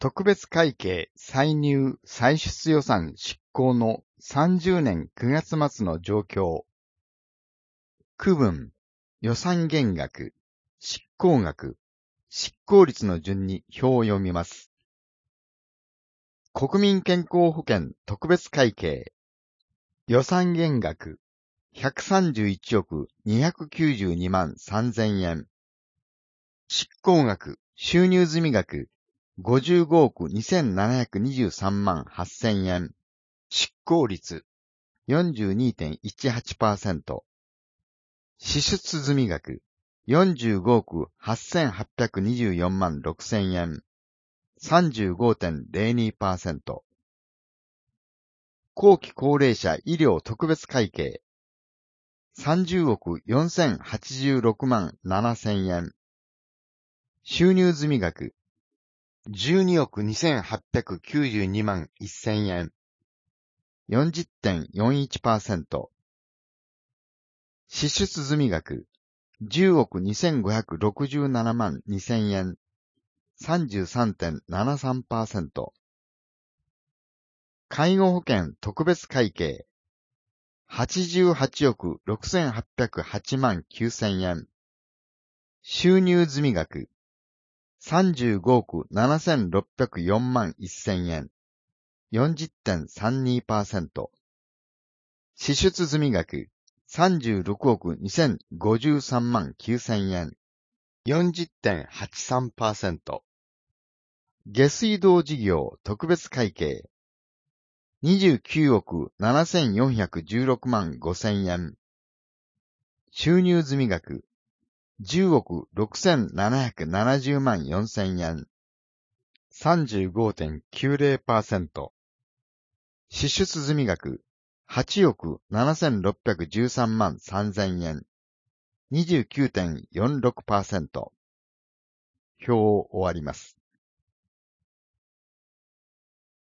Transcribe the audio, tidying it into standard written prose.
特別会計歳入歳出予算執行の30年9月末の状況。区分、予算減額、執行額、執行率の順に表を読みます。国民健康保険特別会計。予算減額、131億292万3000円。執行額、収入済額、55億2723万8000円。執行率 42.18%。支出済額45億8824万6000円。35.02%。後期高齢者医療特別会計30億4086万7000円。収入済額12億2892万1000円。40.41%。支出済額10億2567万2000円。33.73%。介護保険特別会計88億6808万9000円。収入済額35億7604万1000円。40.32%。支出済額36億2053万9000円。40.83%。下水道事業特別会計29億7416万5000円。収入済額10億6770万4000円。35.90%。支出済額8億7613万3000円。29.46%。表を終わります。